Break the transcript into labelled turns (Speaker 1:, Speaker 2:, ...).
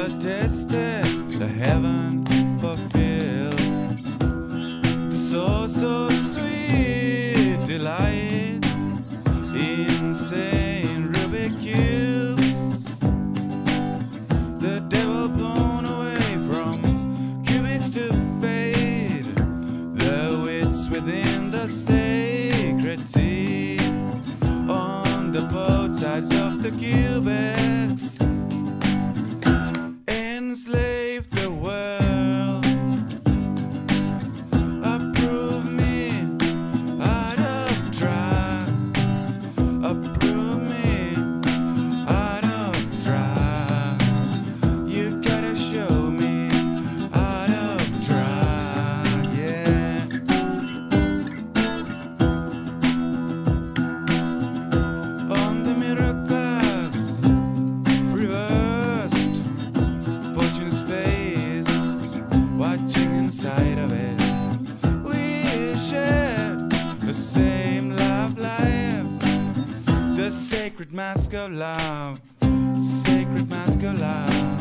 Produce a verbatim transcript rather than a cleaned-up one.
Speaker 1: the tested, the heaven fulfilled. So, so sweet delight, insane Rubik cubes. The devil blown away from cubics to fade. The wits within the sacred tea on the both sides of the cubics. Enslave the world. Approve me out of track. Approve me out of track. You gotta show me out of track, yeah. On the mirror glass, reversed, fortune's face, watching inside of it. We shared the same love life, the sacred mask of love, sacred mask of love.